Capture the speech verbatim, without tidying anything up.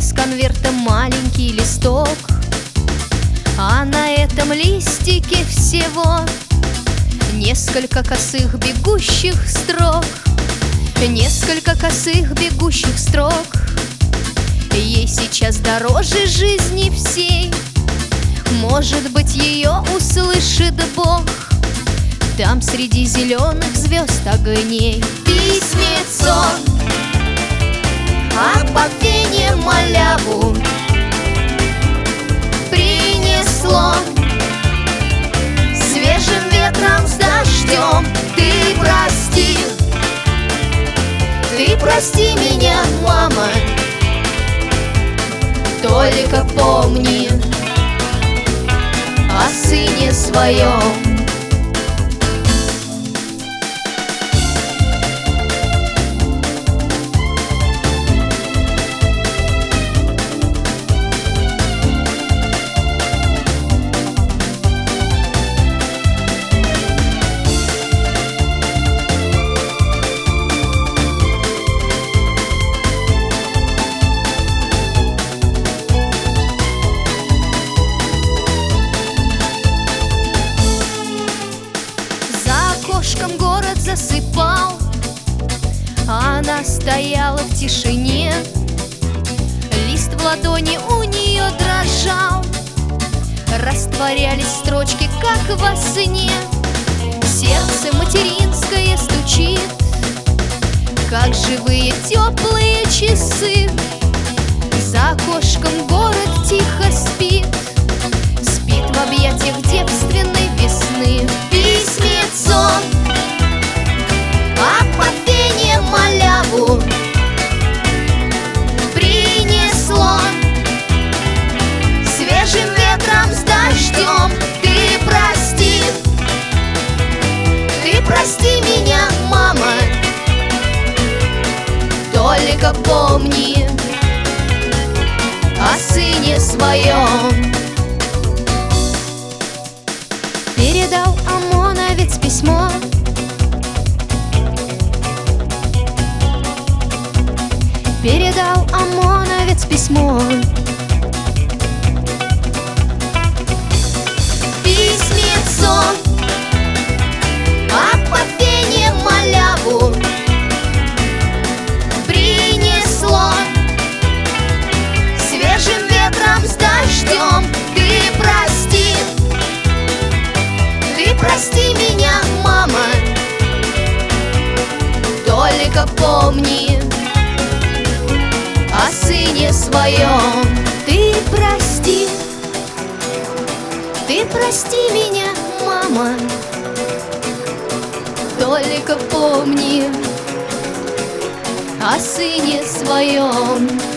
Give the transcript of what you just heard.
Из конверта маленький листок, а на этом листике всего несколько косых бегущих строк. Несколько косых бегущих строк. Ей сейчас дороже жизни всей. Может быть, ее услышит Бог там среди зеленых звезд огней. Письмецо об Афине маляву принесло свежим ветром с дождем. Ты прости, ты прости меня, мама, только помни о сыне своем. Город засыпал, а она стояла в тишине. Лист в ладони у нее дрожал, растворялись строчки, как во сне. Сердце материнское стучит, как живые теплые часы. За окошком город тихо спит, спит в объятиях девственной весны. Письмецо об Афине маляву принесло свежим ветром с дождем. Ты прости, ты прости меня, мама, только помни о сыне своем. Передал ОМОНовец письмо, передал ОМОНовец письмо. Письмецо об Афине маляву принесло свежим ветром с дождем. Ты прости, ты прости меня, мама, только помни о сыне своем. Ты прости, ты прости меня, мама, только помни о сыне своем.